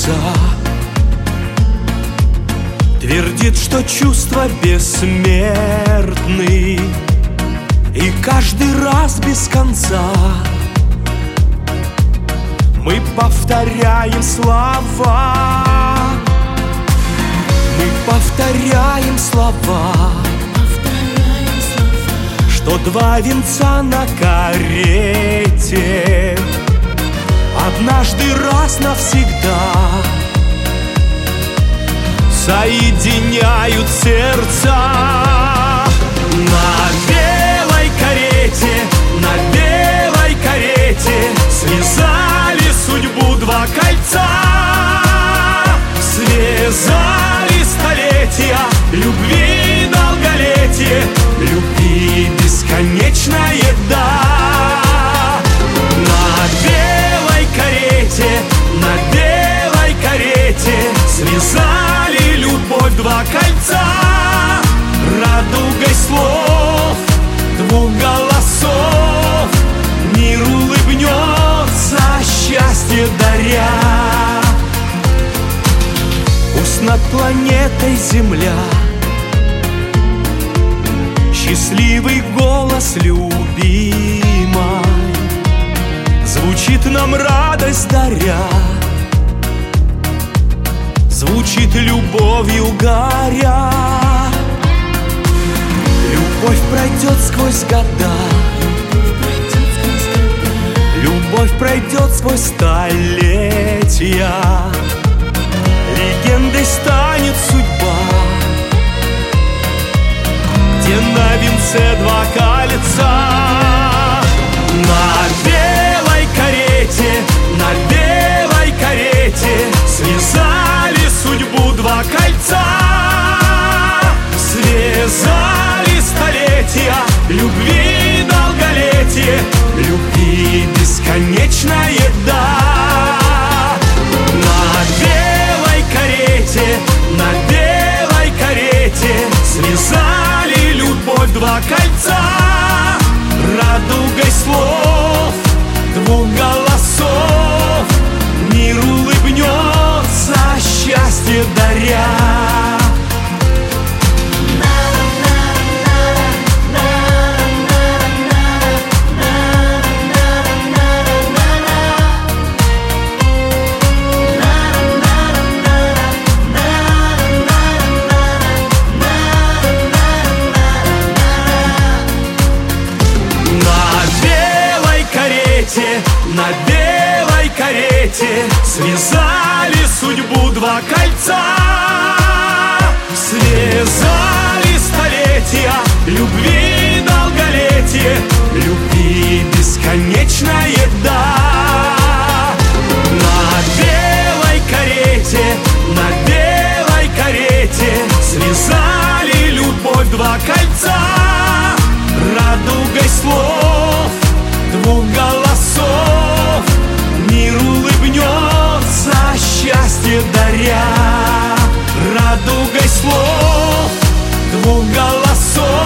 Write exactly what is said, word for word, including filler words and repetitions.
сердца. Твердит, что чувства бессмертны, и каждый раз без конца мы повторяем слова. Мы повторяем слова, что два венца на карете однажды раз навсегда соединяют сердца. На белой карете, на белой карете связали судьбу два кольца, связали столетия любви, долголетие, любви бесконечное, да. На белой карете, на белой карете связали любовь два кольца, радугой слов, двух голосов мир улыбнется, счастье даря. Пусть над планетой Земля счастливый голос любимой звучит нам, радость даря, звучит любовью горя. Любовь пройдет сквозь года, любовь пройдет сквозь столетия, легендой станет судьба, где на венце два кольца. На белой карете, на белой карете связали судьбу два кольца, связали столетия любви, долголетие, любви бесконечное, да. На белой карете, на белой карете связали любовь два кольца, радугой слов, двух голосов мир улыбнется, счастье даря. На белой карете связали судьбу два кольца, связали столетия любви, долголетие, любви бесконечное, да. На белой карете, на белой карете связали любовь два кольца, радугой слов, двух голосов мир улыбнется, счастье даря. Радугой слов, двух голосов